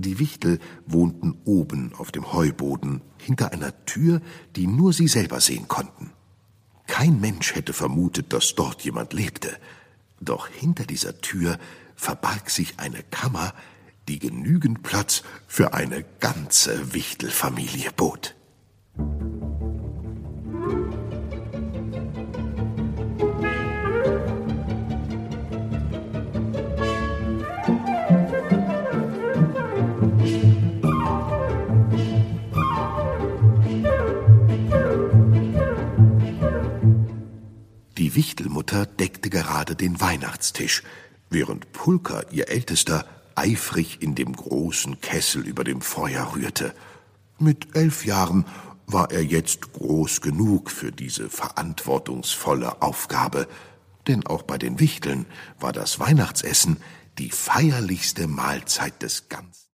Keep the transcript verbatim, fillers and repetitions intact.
Die Wichtel wohnten oben auf dem Heuboden, hinter einer Tür, die nur sie selber sehen konnten. Kein Mensch hätte vermutet, dass dort jemand lebte. Doch hinter dieser Tür verbarg sich eine Kammer, die genügend Platz für eine ganze Wichtelfamilie bot. Die Wichtelmutter deckte gerade den Weihnachtstisch, während Pulker, ihr Ältester, eifrig in dem großen Kessel über dem Feuer rührte. Mit elf Jahren war er jetzt groß genug für diese verantwortungsvolle Aufgabe, denn auch bei den Wichteln war das Weihnachtsessen die feierlichste Mahlzeit des ganzen